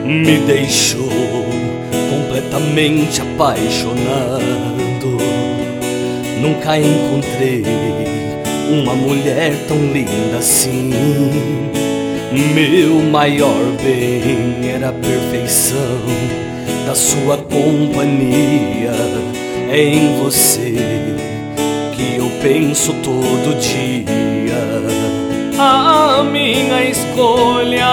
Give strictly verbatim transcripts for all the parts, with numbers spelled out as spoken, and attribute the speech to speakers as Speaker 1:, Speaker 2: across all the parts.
Speaker 1: me deixou completamente apaixonado. Nunca encontrei uma mulher tão linda assim. Meu maior bem era a perfeição da sua companhia. É em você que eu penso todo dia. A minha escolha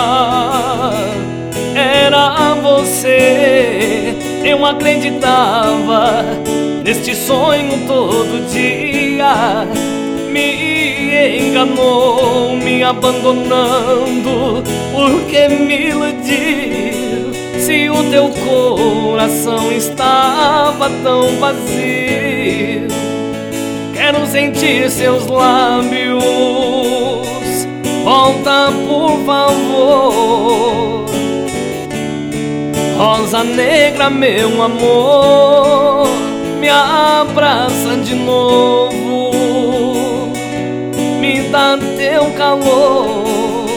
Speaker 1: era você. Eu acreditava neste sonho todo dia. Me enganou, me abandonando, porque me iludiu. Se o teu coração estava tão vazio, quero sentir seus lábios. Volta, por favor. Rosa negra, meu amor, me abraça de novo. Me dá teu calor.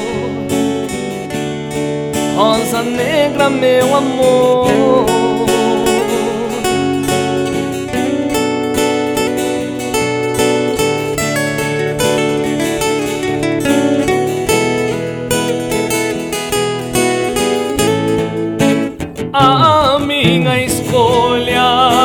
Speaker 1: Rosa negra, meu amor. A minha escolha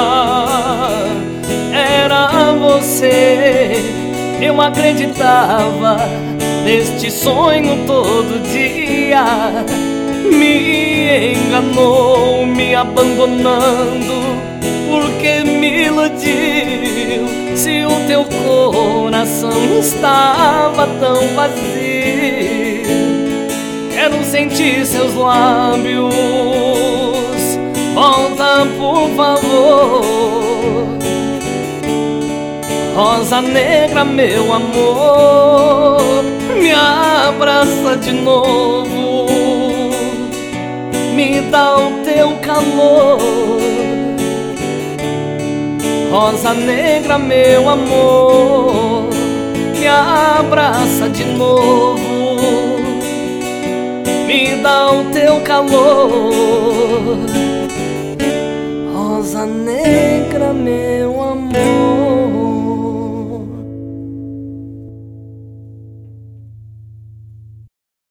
Speaker 1: era você. Eu acreditava neste sonho todo dia. Me enganou, me abandonando, porque me iludiu. Se o teu coração estava tão vazio, quero sentir seus lábios. Volta, por favor. Rosa negra, meu amor, me abraça de novo. Me dá o teu calor. Rosa negra, meu amor, me abraça de novo. Me dá o teu calor. Rosa negra, meu amor.